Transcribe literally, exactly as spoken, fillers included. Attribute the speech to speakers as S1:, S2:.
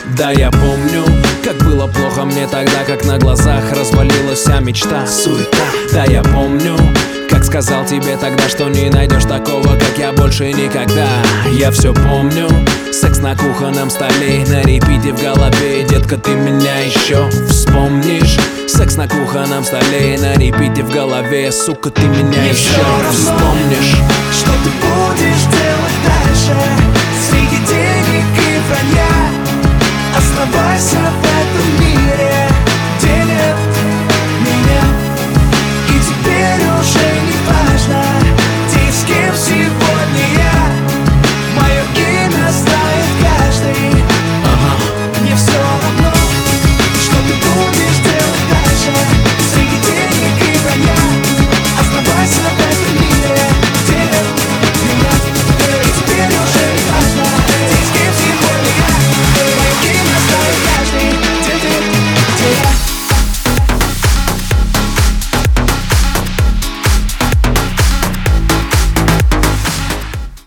S1: Да, я помню, как было плохо мне тогда, как на глазах развалилась вся мечта. Суета. Да, я помню, как сказал тебе тогда, что не найдешь такого, как я, больше никогда. Я все помню, секс на кухонном столе, на репите в голове. Детка, ты меня еще вспомнишь? Секс на кухонном столе, на репите в голове. Сука, ты меня
S2: Мне
S1: еще
S2: всё равно,
S1: вспомнишь?
S2: что ты будешь делать дальше?